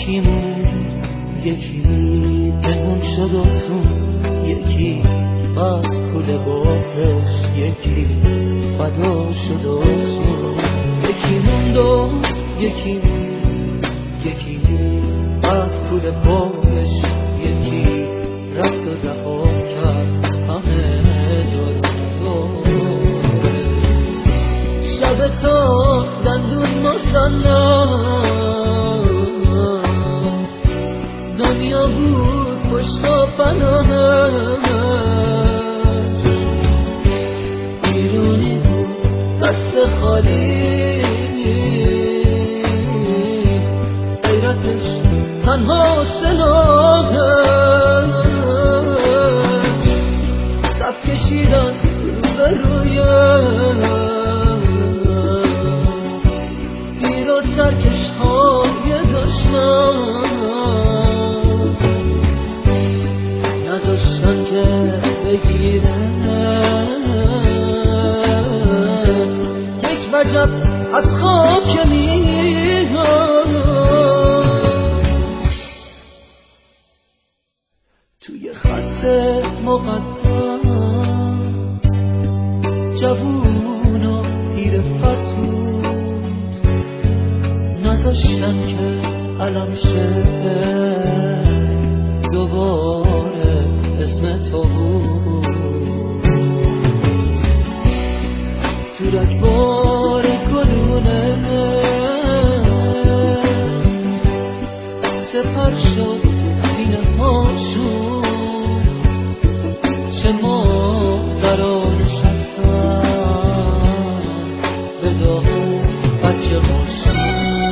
یکیمون یکی پنهون شد آسون، یکی بست کل باهش، یکی فدا شد آسون. یکی موند و یکی بست کل باهش، یکی رفت و رها کرد همه جارو. شب تا دندون مصنع دنیا بود پشت و پناهش، بیرونی بود دست خالی، غیرتش تنها سلاحش. صف کشیدن روبرویش، دیر و سرکش های داشتن، نداشتن که بگیرن یک وجب از خاک میهن. توی خط مقدم جوون و پیر فتوت، نذاشتن که علم شه دوباره اسم تو بود. تو رگبار گلونه سپر شد سینه هاشون، چه مادران نشستن به داغ بچه هاشون.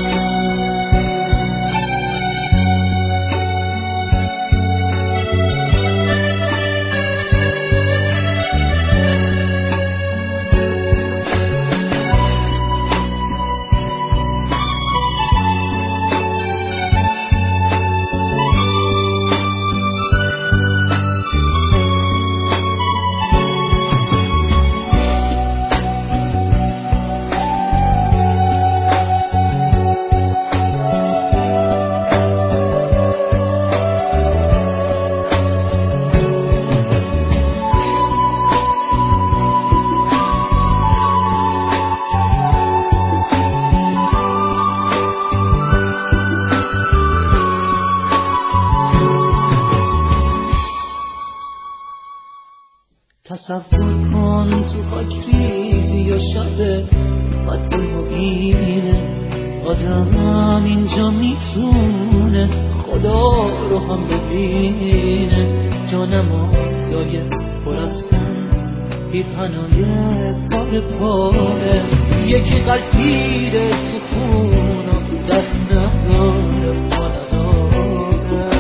تصور کن تو خاک ریزی یا شب بد مبینه، آدم اینجا میتونه خدا رو هم ببینه. جانمازای پر از خون، پیرهنای پاره پاره، یکی غلطیره تو خون و دست نداره پا نداره.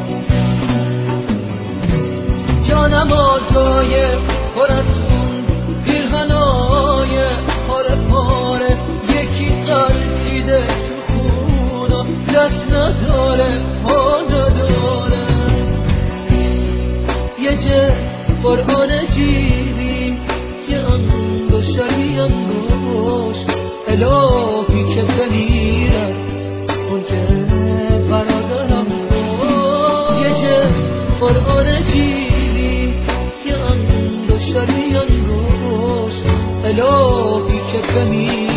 جانمازای پر از خون، پیرهنای پاره پاره، یکی غلطیده تو خون و دست نداره پا نداره. یه جه قرآن جیبی، یه انگشتری انگشت، الهی که بمیرم اون که برادرم. یه جه قرآن جیبی، یه انگشتری انگشت، الهی که بمیرم